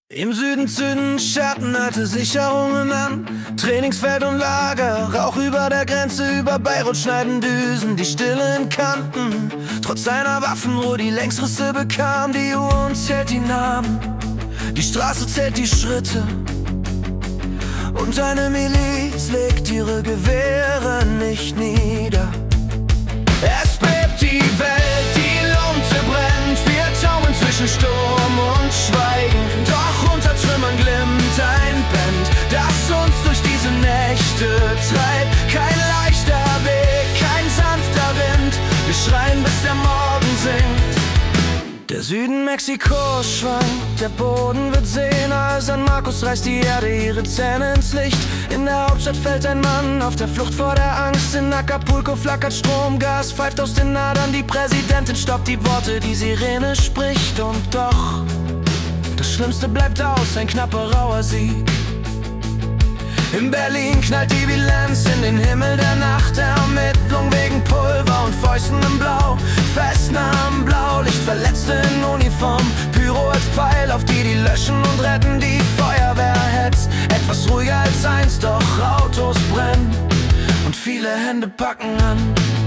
Im Süden zünden Schatten alte Sicherungen an. Trainingsfeld und Lager, Rauch über der Grenze, über Beirut schneiden Düsen die stillen Kanten. Trotz seiner Waffenruhe die Längsrisse bekam, die Uhr und zählt die Namen. Die Straße zählt die Schritte und eine Miliz legt ihre Gewehre nicht nieder. Es bebt die Welt, die Lunte brennt, wir taumeln zwischen Sturm und Schweigen. Doch unter Trümmern glimmt ein Band, das uns durch diese Nächte treibt. Kein leichter Weg, kein sanfter Wind, wir schreien bis der Morgen sinkt. Der Süden Mexikos schwankt, der Boden wird sehender. San Marcos reißt die Erde ihre Zähne ins Licht. In der Hauptstadt fällt ein Mann auf der Flucht vor der Angst. In Acapulco flackert Stromgas, pfeift aus den Adern. Die Präsidentin stoppt die Worte, die Sirene spricht. Und doch, das Schlimmste bleibt aus, ein knapper rauer Sieg. In Berlin knallt die Bilanz in den Himmel der Nacht. Ermittlung wegen Pulver und Fäusten im Blau. Festnahmen, Blaulicht, Verletzte in Uniform. Pyro als Pfeil, auf die löschen und retten. Die Feuerwehr hetzt, etwas ruhiger als einst. Doch Autos brennen und viele Hände packen an.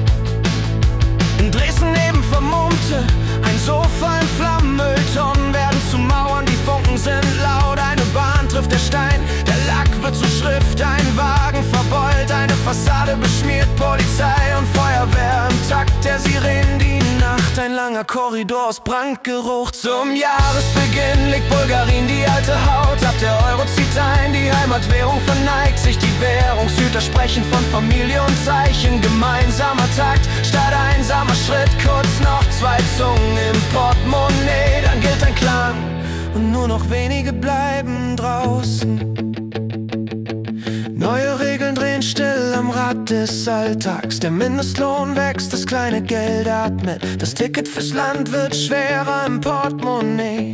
In Dresden neben Vermummte, ein Sofa in Flammen. Mülltonnen werden zu Mauern, die Funken sind laut. Eine Bahn trifft der Stein, der Lack wird zur Schrift. Ein Wagen verbeult, eine Fassade beschmiert. Polizei und Feuerwehr im Takt der Sirenen. Die Nacht, ein langer Korridor aus Brandgeruch. Zum Jahresbeginn legt Bulgarien die alte Haut ab. Der Euro zieht ein, die Heimatwährung verneigt sich. Die Währungshüter sprechen von Familie und Zeichen. Gemeinsamer Takt statt einsamer Schritt. Kurz noch zwei Zungen im Portemonnaie, dann gilt ein Klang und nur noch wenige bleiben draußen. Neue Regeln drehen still am Rad des Alltags. Der Mindestlohn wächst, das kleine Geld atmet. Das Ticket fürs Land wird schwerer im Portemonnaie.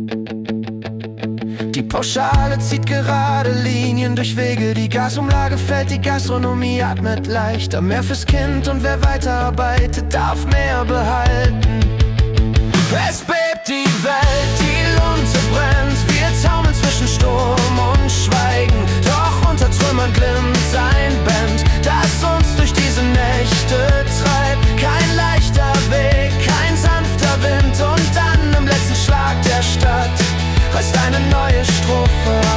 Die Pauschale zieht gerade Linien durch Wege. Die Gasumlage fällt, die Gastronomie atmet leichter. Mehr fürs Kind und wer weiterarbeitet, darf mehr behalten. Es bebt die Welt, die Lunte brennt, wir taumeln zwischen Sturm und Schweigen. Doch unter Trümmern glimmt ein Band, das uns durch diese Nächte treibt. Kein leichter Weg, kein sanfter Wind. Und dann im letzten Schlag der Stadt reißt eine neue Strophe